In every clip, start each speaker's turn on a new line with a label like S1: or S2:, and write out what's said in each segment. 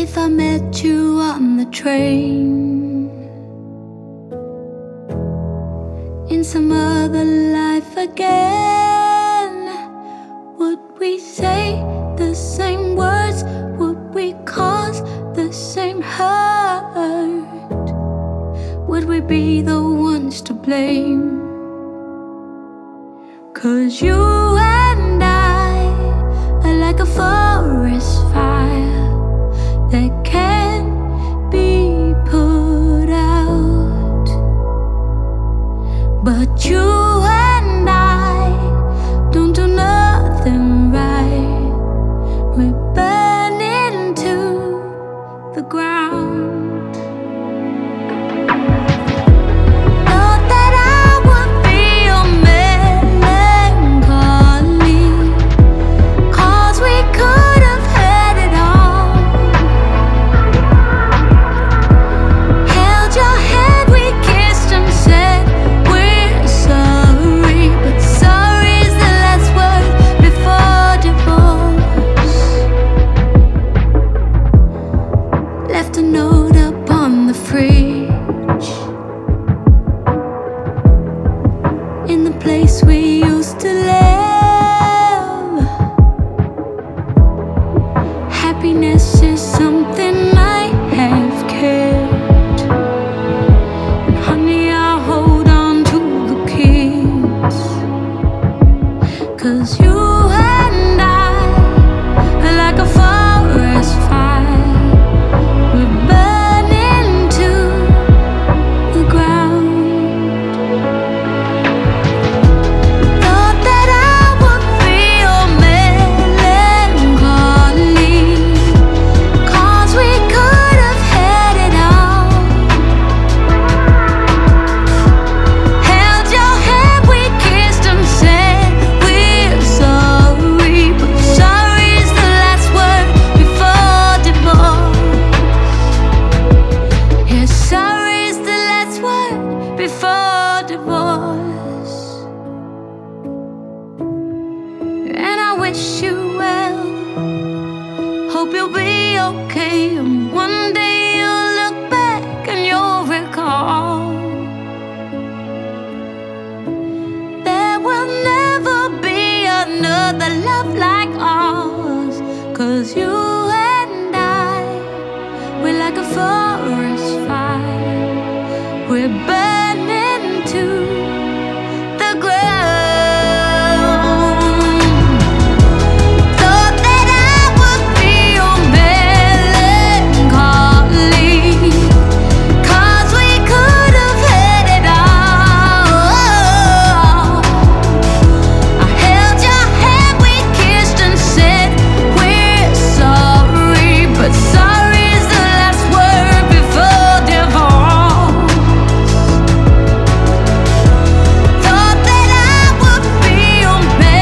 S1: If I met you on the train in some other life again, would we say the same words? Would we cause the same hurt? Would we be the ones to blame? 'Cause you and I are like a forest fire that can't be put out. But you and I don't do nothing right. We're burning to the ground. Thought that I would be your melancholy, 'cause we could have had it all. Held your hand, we kissed and said we're sorry, but sorry is the last word before divorce. Left a note upon the fridge in the place we used to live. Happiness is something I have kept, and honey, I'll hold on to the kids. 'Cause you and I are like a forest fire. We're burning to the ground. Thought that I would be your melancholy, 'cause we could have had it all. Held your hand, we kissed and said we're sorry, but sorry is the last word before divorce. Yeah, sorry is the last word before divorce. And I wish you well. Hope you'll be okay, and one day you'll look back and you'll recall there will never be another love like ours. 'Cause you and I, we're like a forest fire. We're burning to the ground. Thought that I would be your melancholy, 'cause we could have had it all. I held your hand, we kissed and said we're sorry, but sorry is the last word before divorce. Thought that I would be your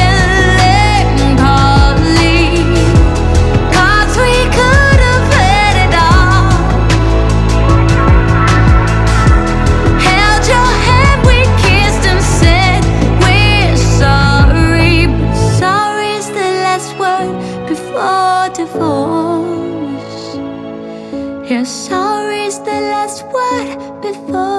S1: melancholy, 'cause we could have had it all. Held your hand, we kissed and said we're sorry, but sorry is the last word before divorce. Yeah, sorry is the last word before